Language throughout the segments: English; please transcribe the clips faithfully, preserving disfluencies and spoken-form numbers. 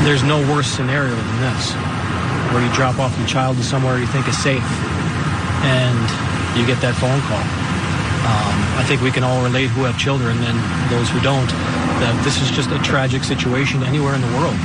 There's no worse scenario than this, where you drop off your child to somewhere you think is safe, and you get that phone call. Um, I think we can all relate who have children and those who don't, that this is just a tragic situation anywhere in the world.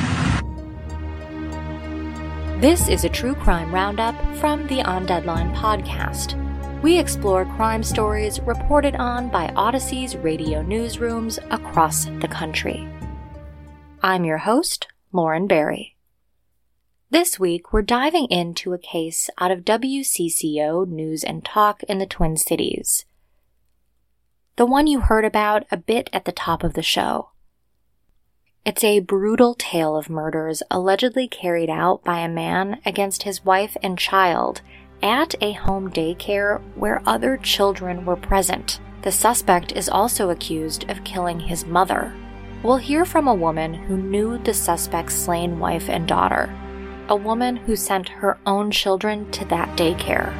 This is a true crime roundup from the On Deadline podcast. We explore crime stories reported on by Odyssey's radio newsrooms across the country. I'm your host, Lauren Barry. This week, we're diving into a case out of W C C O News and Talk in the Twin Cities. The one you heard about a bit at the top of the show. It's a brutal tale of murders allegedly carried out by a man against his wife and child at a home daycare where other children were present. The suspect is also accused of killing his mother. We'll hear from a woman who knew the suspect's slain wife and daughter, a woman who sent her own children to that daycare.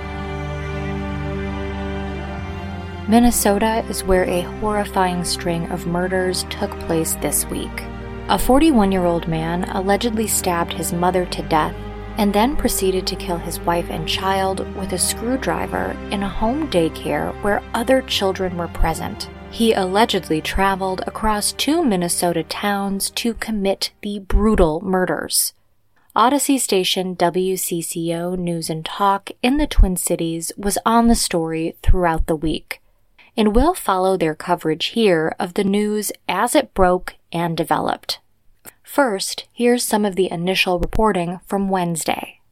Minnesota is where a horrifying string of murders took place this week. A forty-one-year-old man allegedly stabbed his mother to death and then proceeded to kill his wife and child with a screwdriver in a home daycare where other children were present. He allegedly traveled across two Minnesota towns to commit the brutal murders. Odyssey station W C C O News and Talk in the Twin Cities was on the story throughout the week, and we'll follow their coverage here of the news as it broke and developed. First, here's some of the initial reporting from Wednesday.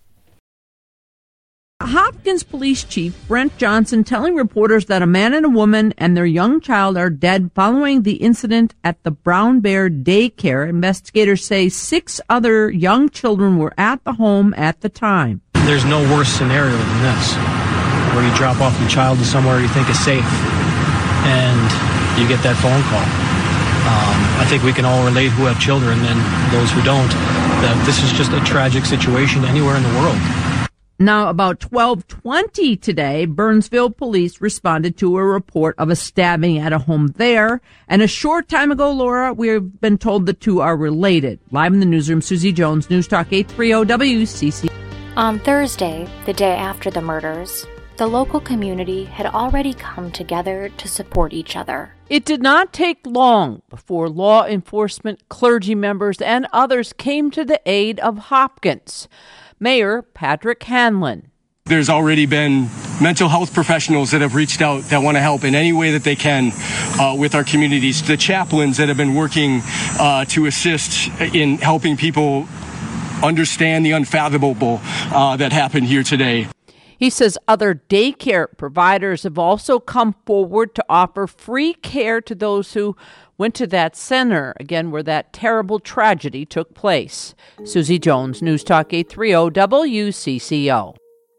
Hopkins Police Chief Brent Johnson telling reporters that a man and a woman and their young child are dead following the incident at the Brown Bear Daycare. Investigators say six other young children were at the home at the time. There's no worse scenario than this, where you drop off your child to somewhere you think is safe, and you get that phone call. Um, I think we can all relate who have children and those who don't, that this is just a tragic situation anywhere in the world. Now, about twelve twenty today, Burnsville police responded to a report of a stabbing at a home there. And a short time ago, Laura, we've been told the two are related. Live in the newsroom, Susie Jones, News Talk eight thirty W C C. On Thursday, the day after the murders, the local community had already come together to support each other. It did not take long before law enforcement, clergy members, and others came to the aid of Hopkins. Mayor Patrick Hanlon. There's already been mental health professionals that have reached out that want to help in any way that they can uh, with our communities. The chaplains that have been working uh, to assist in helping people understand the unfathomable uh, that happened here today. He says other daycare providers have also come forward to offer free care to those who went to that center, again, where that terrible tragedy took place. Susie Jones, News Talk eight thirty W C C O.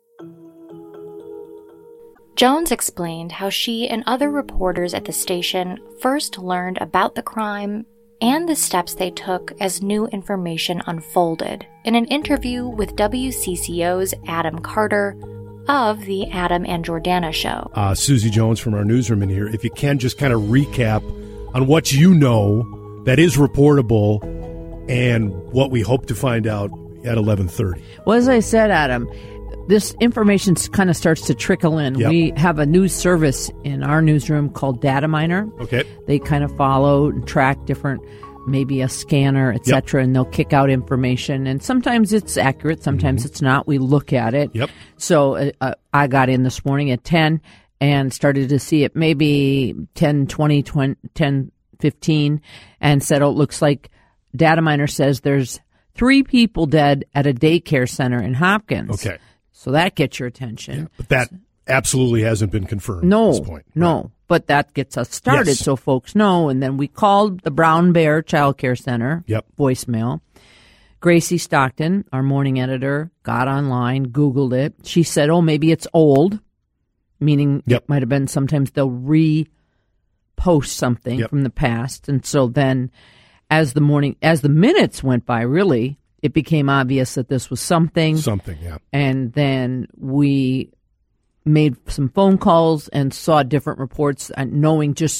Jones explained how she and other reporters at the station first learned about the crime and the steps they took as new information unfolded in an interview with W C C O's Adam Carter of the Adam and Jordana Show. Uh, Susie Jones from our newsroom in here. If you can just kind of recap on what you know that is reportable and what we hope to find out at eleven thirty. Well, as I said, Adam, this information kind of starts to trickle in. Yep. We have a news service in our newsroom called Data Miner. Okay. They kind of follow and track different, maybe a scanner, et cetera, yep. and they'll kick out information. And sometimes it's accurate, sometimes mm-hmm. it's not. We look at it. Yep. So uh, I got in this morning at ten and started to see it maybe ten, twenty, twenty, ten, fifteen, and said, oh, it looks like Data Miner says there's three people dead at a daycare center in Hopkins. Okay. So that gets your attention. Yeah, but that absolutely hasn't been confirmed no, at this point. No, right. But that gets us started yes. so folks know. And then we called the Brown Bear Child Care Center, yep. voicemail. Gracie Stockton, our morning editor, got online, Googled it. She said, oh, maybe it's old, meaning yep. it might have been sometimes they'll repost something yep. from the past. And so then as the morning, as the minutes went by, really, it became obvious that this was something. Something, yeah. And then we made some phone calls and saw different reports, and knowing just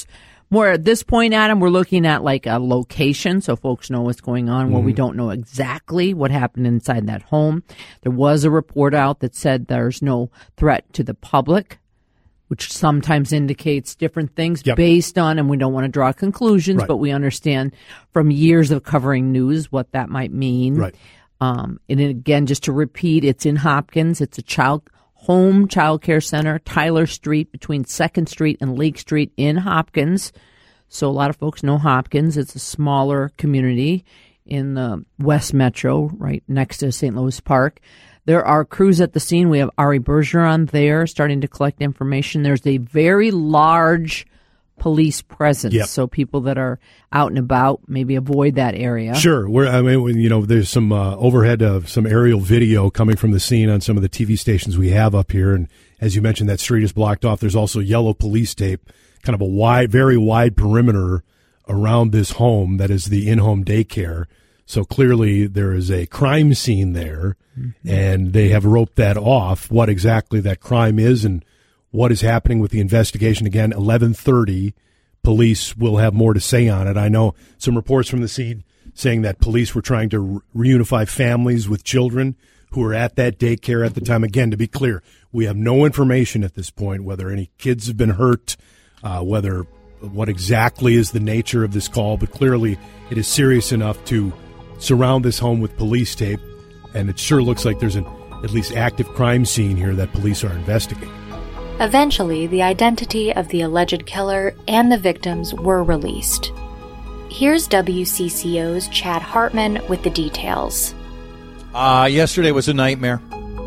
More at this point, Adam, we're looking at like a location so folks know what's going on, where mm-hmm. we don't know exactly what happened inside that home. There was a report out that said there's no threat to the public, which sometimes indicates different things yep. based on, and we don't want to draw conclusions, right. but we understand from years of covering news what that might mean. Right. Um, and again, just to repeat, it's in Hopkins. It's a child home child care center, Tyler Street, between second Street and Lake Street in Hopkins. So a lot of folks know Hopkins. It's a smaller community in the West Metro, right next to Saint Louis Park. There are crews at the scene. We have Ari Bergeron there starting to collect information. There's a very large police presence. Yep. So people that are out and about maybe avoid that area. Sure. We're, I mean, you know, there's some uh, overhead of some aerial video coming from the scene on some of the T V stations we have up here. And as you mentioned, that street is blocked off. There's also yellow police tape, kind of a wide, very wide perimeter around this home that is the in-home daycare. So clearly there is a crime scene there, mm-hmm. and they have roped that off. What exactly that crime is and what is happening with the investigation. Again, eleven thirty, police will have more to say on it. I know some reports from the scene saying that police were trying to re- reunify families with children who were at that daycare at the time. Again, to be clear, we have no information at this point whether any kids have been hurt, uh, whether what exactly is the nature of this call, but clearly it is serious enough to surround this home with police tape, and it sure looks like there's an at least active crime scene here that police are investigating. Eventually, the identity of the alleged killer and the victims were released. Here's W C C O's Chad Hartman with the details. Uh, yesterday was a nightmare.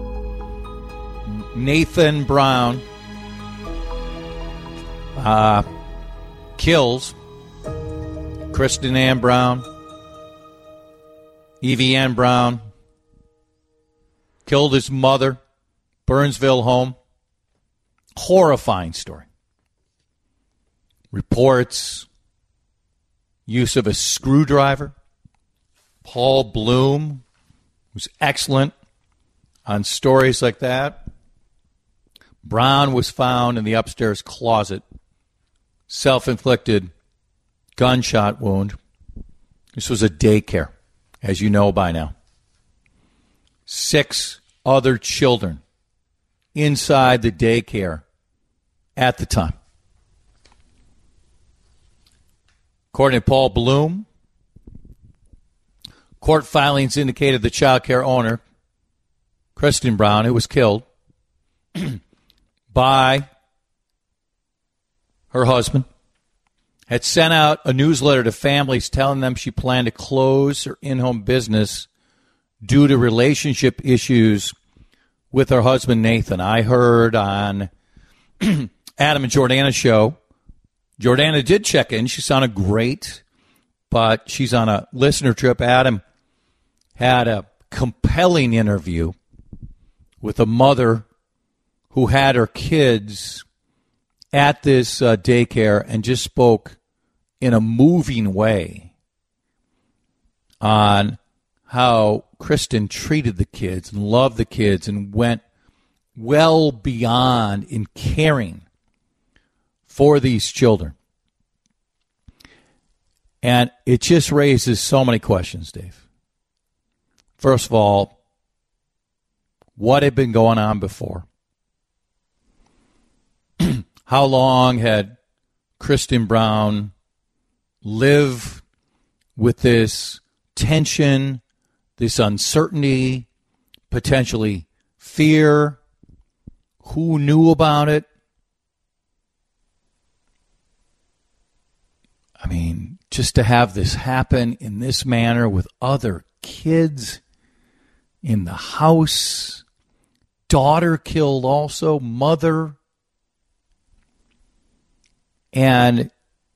Nathan Brown uh, kills Kristen Ann Brown, Evie Ann Brown, killed his mother, Burnsville home. Horrifying story. Reports, use of a screwdriver. Paul Bloom was excellent on stories like that. Brown was found in the upstairs closet. Self-inflicted gunshot wound. This was a daycare, as you know by now. Six other children inside the daycare at the time. According to Paul Bloom, court filings indicated the child care owner, Kristen Brown, who was killed by her husband, had sent out a newsletter to families telling them she planned to close her in-home business due to relationship issues with her husband, Nathan. I heard on Adam and Jordana's show, Jordana did check in. She sounded great, but she's on a listener trip. Adam had a compelling interview with a mother who had her kids at this uh, daycare and just spoke in a moving way on how Kristen treated the kids and loved the kids and went well beyond in caring for these children. And it just raises so many questions, Dave. First of all, what had been going on before? How long had Kristen Brown lived with this tension, this uncertainty, potentially fear? Who knew about it? I mean, just to have this happen in this manner with other kids in the house, daughter killed also, mother. And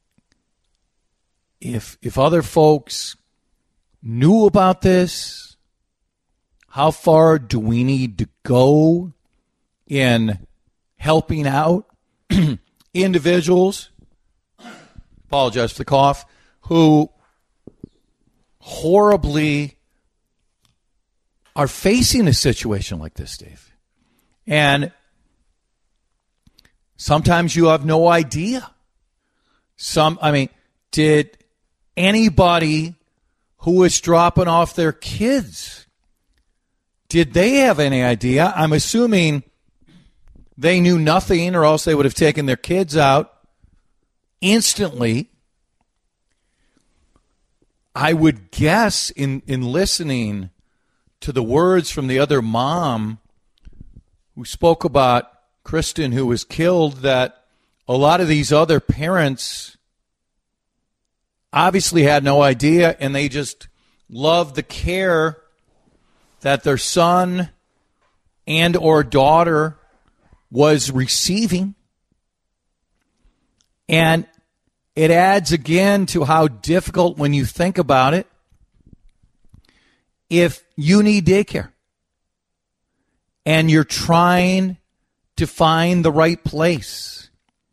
if if other folks knew about this, how far do we need to go in helping out individuals, apologize for the cough, who horribly are facing a situation like this, Dave? And sometimes you have no idea. some, I mean, did anybody who was dropping off their kids, did they have any idea? I'm assuming they knew nothing, or else they would have taken their kids out instantly. I would guess in, in listening to the words from the other mom who spoke about Kristen, who was killed, that a lot of these other parents obviously had no idea, and they just loved the care that their son and or daughter was receiving. And it adds again to how difficult, when you think about it, if you need daycare and you're trying to find the right place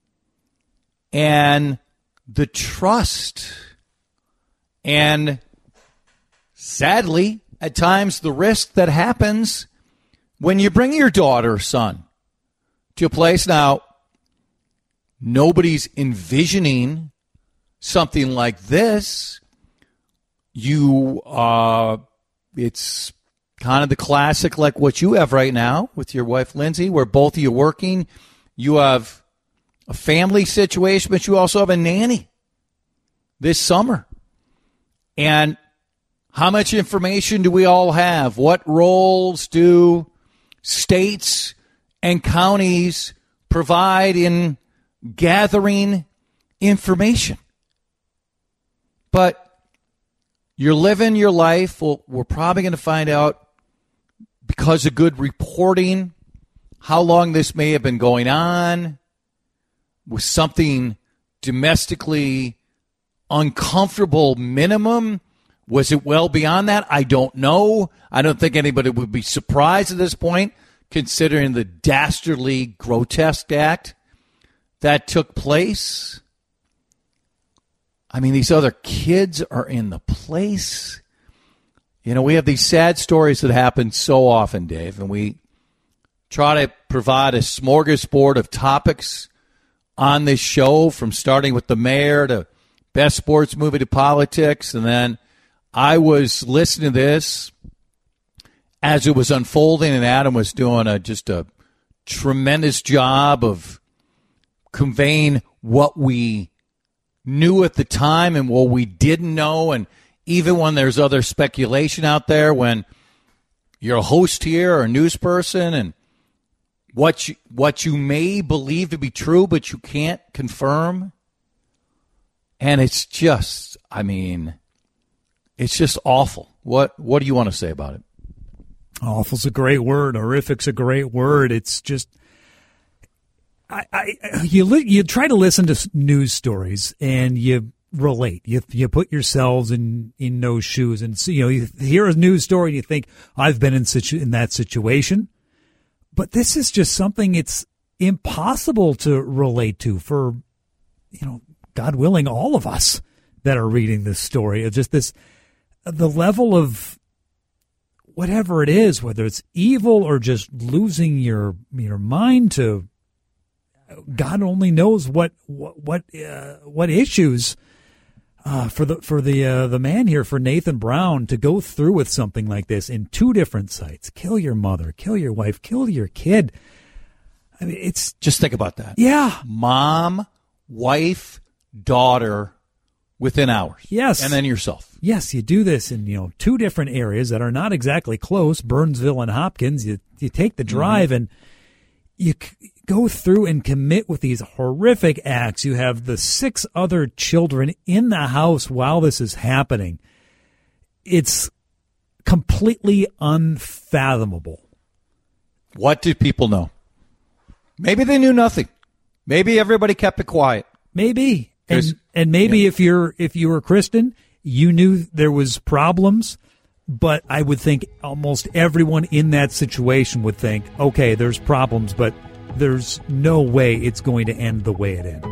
and the trust and, sadly, at times the risk that happens when you bring your daughter or son to a place. Now, nobody's envisioning something like this. You, uh, it's kind of the classic, like what you have right now with your wife, Lindsay, where both of you are working. You have a family situation, but you also have a nanny this summer. And how much information do we all have? What roles do states and counties provide in gathering information? But you're living your life. Well, we're probably going to find out, because of good reporting, how long this may have been going on. Was something domestically uncomfortable minimum? Was it well beyond that? I don't know. I don't think anybody would be surprised at this point, considering the dastardly, grotesque act that took place. I mean, these other kids are in the place. You know, we have these sad stories that happen so often, Dave, and we try to provide a smorgasbord of topics on this show, from starting with the mayor to best sports movie to politics. And then I was listening to this as it was unfolding, and Adam was doing a, just a tremendous job of conveying what we knew at the time and what we didn't know. And even when there's other speculation out there, when you're a host here or a news person, and what you, what you may believe to be true, but you can't confirm. And it's just, I mean, it's just awful. What what do you want to say about it? Awful's a great word. Horrific's a great word. It's just, I, I you li- you try to listen to news stories and you relate. You you put yourselves in, in those shoes, and so, you know, you hear a news story and you think, I've been in situ- in that situation. But this is just something it's impossible to relate to for, you know, God willing, all of us that are reading this story. Of just this, the level of whatever it is, whether it's evil or just losing your your mind to, God only knows what what what, uh, what issues uh, for the for the uh, the man here, for Nathan Brown, to go through with something like this in two different sites. Kill your mother, kill your wife, kill your kid. I mean, it's just think about that. Yeah, mom, wife, daughter, within hours. Yes, and then yourself. Yes, you do this in, you know, two different areas that are not exactly close, Burnsville and Hopkins. You you take the drive mm-hmm. and you c- go through and commit with these horrific acts. You have the six other children in the house while this is happening. It's completely unfathomable. What did people know? Maybe they knew nothing. Maybe everybody kept it quiet. Maybe. And, and maybe yeah. if you're if you were Kristen, you knew there was problems, but I would think almost everyone in that situation would think, okay, there's problems, but there's no way it's going to end the way it ended.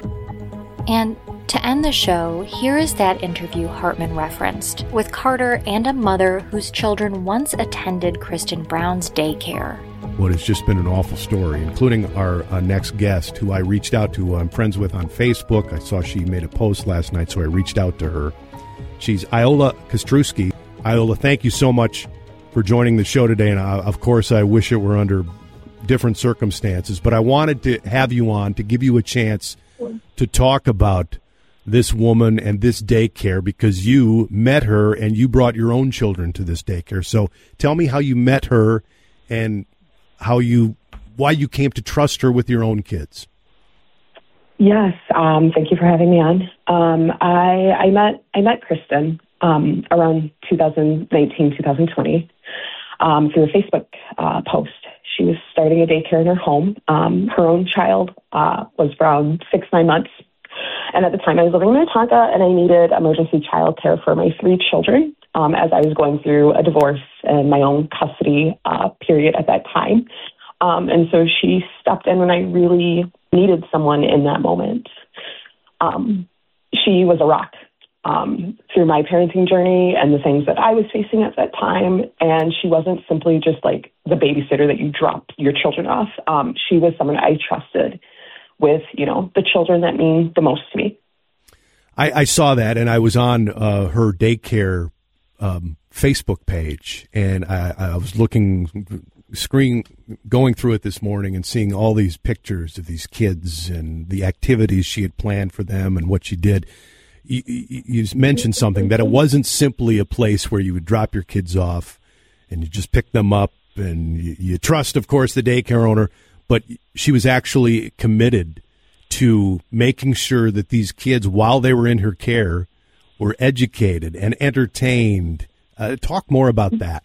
And to end the show, here is that interview Hartman referenced with Carter and a mother whose children once attended Kristen Brown's daycare. what has just been an awful story, including our uh, next guest, who I reached out to. I'm friends with on Facebook. I saw she made a post last night, so I reached out to her. She's Iola Kostrowski. Iola, thank you so much for joining the show today, and uh, of course I wish it were under different circumstances, but I wanted to have you on to give you a chance to talk about this woman and this daycare, because you met her and you brought your own children to this daycare. So tell me how you met her and how you, why you came to trust her with your own kids. Yes, um, thank you for having me on. Um, I, I met I met Kristen um, around two thousand nineteen, two thousand twenty um, through a Facebook uh, post. She was starting a daycare in her home. Um, her own child uh, was around six, nine months. And at the time I was living in Minnetonka, and I needed emergency child care for my three children um, as I was going through a divorce and my own custody uh, period at that time. Um, and so she stepped in when I really needed someone in that moment. Um, she was a rock um, through my parenting journey and the things that I was facing at that time. And she wasn't simply just like the babysitter that you drop your children off. Um, she was someone I trusted with, you know, the children that mean the most to me. I, I saw that, and I was on uh, her daycare um, Facebook page, and I, I was looking, screen, going through it this morning and seeing all these pictures of these kids and the activities she had planned for them and what she did. You, you, you mentioned something, that it wasn't simply a place where you would drop your kids off and you just pick them up, and you, you trust, of course, the daycare owner, but she was actually committed to making sure that these kids, while they were in her care, were educated and entertained. Uh, talk more about that.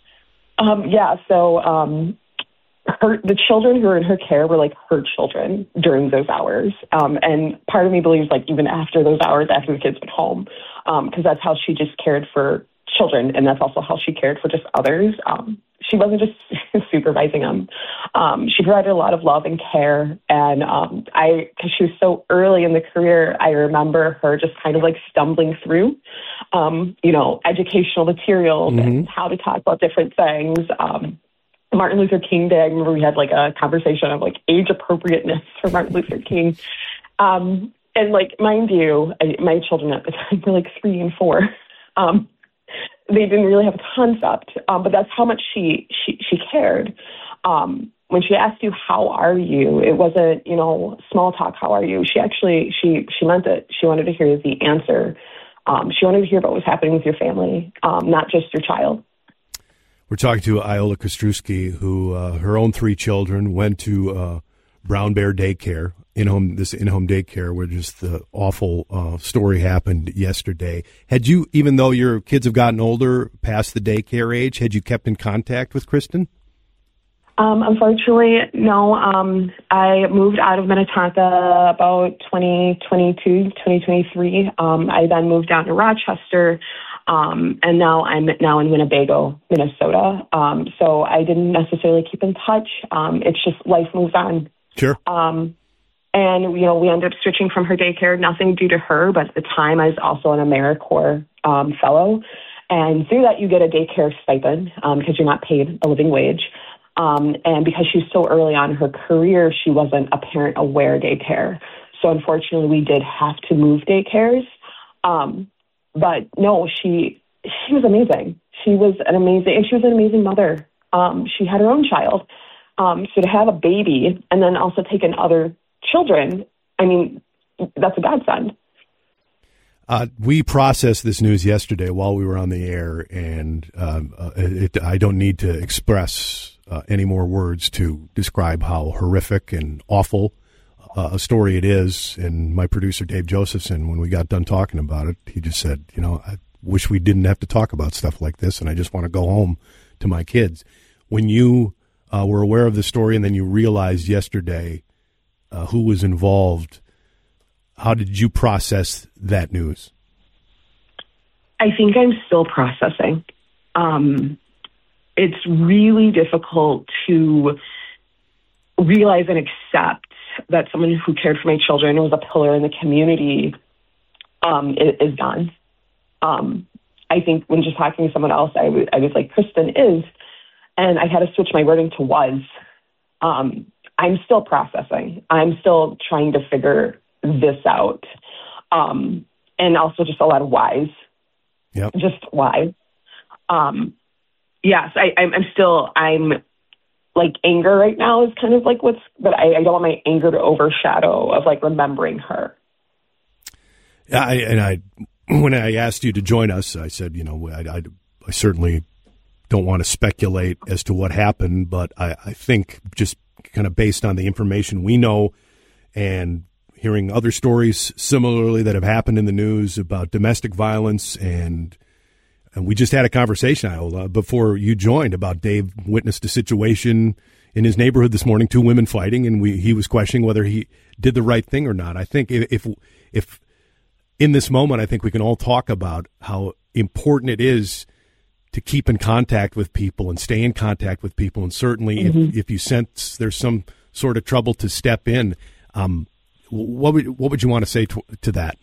Um, yeah, so um, her, the children who were in her care were like her children during those hours. Um, and part of me believes like even after those hours, after the kids went home, because um, that's how she just cared for children, and that's also how she cared for just others. Um, she wasn't just supervising them. Um, she provided a lot of love and care. And um, I, because she was so early in the career, I remember her just kind of like stumbling through, um, you know, educational materials mm-hmm. and how to talk about different things. Um, Martin Luther King Day, I remember we had like a conversation of like age appropriateness for Martin Luther King. Um, and like, mind you, I, my children at the time were like three and four. Um, They didn't really have a concept, um, but that's how much she she, she cared. Um, when she asked you, how are you? It wasn't, you know, small talk, how are you? She actually, she she meant it. She wanted to hear the answer. Um, she wanted to hear about what was happening with your family, um, not just your child. We're talking to Iola Kostrowski, who uh, her own three children went to uh, Brown Bear Daycare, in-home this in-home daycare, where just the awful uh, story happened yesterday. Had you, even though your kids have gotten older, past the daycare age, had you kept in contact with Kristen? Um, unfortunately, no. Um, I moved out of Minnetonka about twenty twenty-two, twenty twenty-three. Um, I then moved down to Rochester, um, and now I'm now in Winnebago, Minnesota. Um, so I didn't necessarily keep in touch. Um, it's just life moves on. Sure. Um, and, you know, we ended up switching from her daycare, nothing due to her, but at the time I was also an AmeriCorps um, fellow. And through that, you get a daycare stipend um, because you're not paid a living wage. Um, and because she's so early on in her career, she wasn't a parent-aware daycare. So unfortunately, we did have to move daycares. Um, but no, she she was amazing. She was an amazing, and she was an amazing mother. Um, she had her own child. Um, so to have a baby and then also take in other children, I mean, that's a godsend. Uh, we processed this news yesterday while we were on the air, and um, uh, it, I don't need to express uh, any more words to describe how horrific and awful uh, a story it is. And my producer, Dave Josephson, when we got done talking about it, he just said, you know, I wish we didn't have to talk about stuff like this, and I just want to go home to my kids. When you uh, were aware of the story and then you realized yesterday uh, who was involved, how did you process that news? I think I'm still processing. Um, it's really difficult to realize and accept that someone who cared for my children, was a pillar in the community, um, is, is gone. Um, I think when just talking to someone else, I, w- I was like, Kristen is. and I had to switch my wording to was. Um, I'm still processing. I'm still trying to figure this out. Um, and also just a lot of whys. Yep. Just why. Um, yes, I, I'm, I'm still, I'm like anger right now is kind of like what's, but I, I don't want my anger to overshadow of like remembering her. I, and I, when I asked you to join us, I said, you know, I, I, I certainly don't want to speculate as to what happened, but I, I think just kind of based on the information we know and hearing other stories similarly that have happened in the news about domestic violence, and and we just had a conversation, Iola, before you joined about Dave witnessed a situation in his neighborhood this morning, two women fighting, and we he was questioning whether he did the right thing or not. I think if if in this moment, I think we can all talk about how important it is to keep in contact with people and stay in contact with people. And certainly mm-hmm. if, if you sense there's some sort of trouble, to step in. Um, what would, what would you want to say to, to that?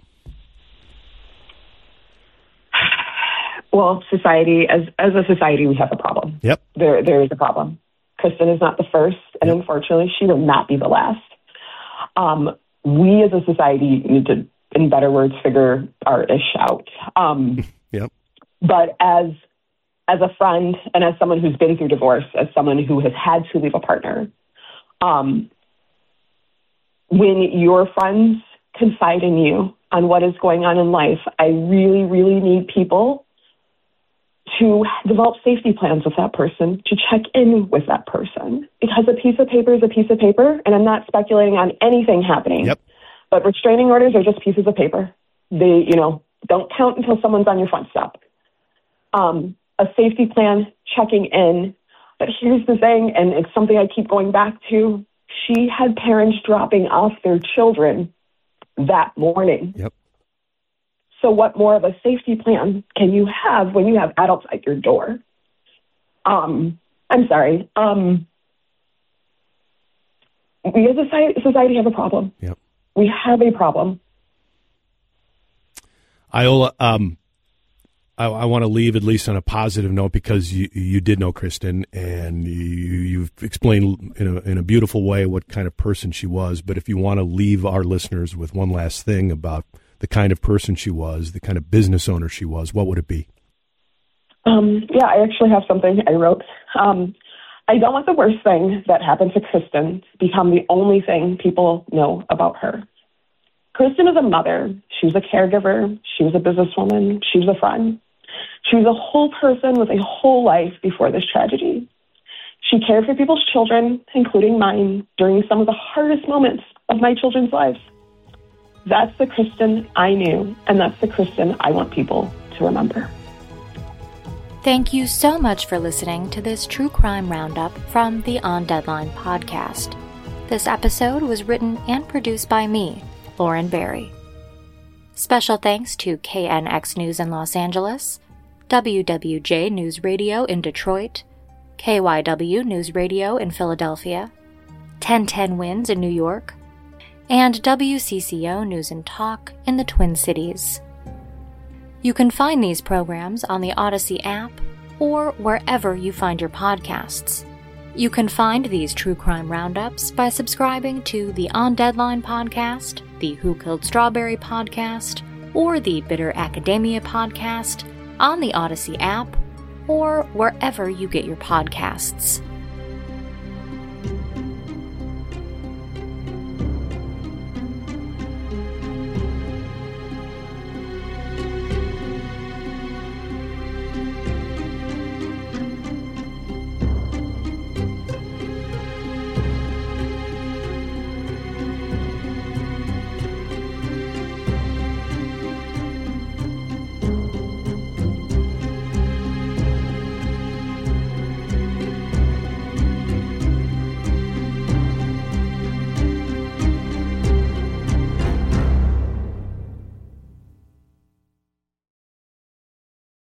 Well, society, as, as a society, we have a problem. Yep. There, there is a problem. Kristen is not the first, and yep. unfortunately, she will not be the last. Um, we as a society need to, in better words, figure our ish out. Um, yep. But as as a friend and as someone who's been through divorce, as someone who has had to leave a partner, um, when your friends confide in you on what is going on in life, I really, really need people to develop safety plans with that person, to check in with that person. Because a piece of paper is a piece of paper, and I'm not speculating on anything happening. Yep. But restraining orders are just pieces of paper. They, you know, don't count until someone's on your front step. Um, a safety plan, checking in. But here's the thing, and it's something I keep going back to. She had parents dropping off their children that morning. Yep. So what more of a safety plan can you have when you have adults at your door? Um, I'm sorry. Um, we as a society, society have a problem. Yep. We have a problem. Iola, um, I, I want to leave at least on a positive note, because you you did know Kristen, and you, you've explained in a, in a beautiful way what kind of person she was. But if you want to leave our listeners with one last thing about the kind of person she was, the kind of business owner she was, what would it be? Um, yeah, I actually have something I wrote. Um, I don't want the worst thing that happened to Kristen become the only thing people know about her. Kristen is a mother. She was a caregiver. She was a businesswoman. She was a friend. She was a whole person with a whole life before this tragedy. She cared for people's children, including mine, during some of the hardest moments of my children's lives. That's the Kristen I knew, and that's the Kristen I want people to remember. Thank you so much for listening to this True Crime Roundup from the On Deadline podcast. This episode was written and produced by me, Lauren Barry. Special thanks to K N X News in Los Angeles, W W J News Radio in Detroit, K Y W News Radio in Philadelphia, ten ten Winds in New York, and W C C O News and Talk in the Twin Cities. You can find these programs on the Odyssey app or wherever you find your podcasts. You can find these true crime roundups by subscribing to the On Deadline podcast, the Who Killed Strawberry podcast, or the Bitter Academia podcast on the Odyssey app or wherever you get your podcasts.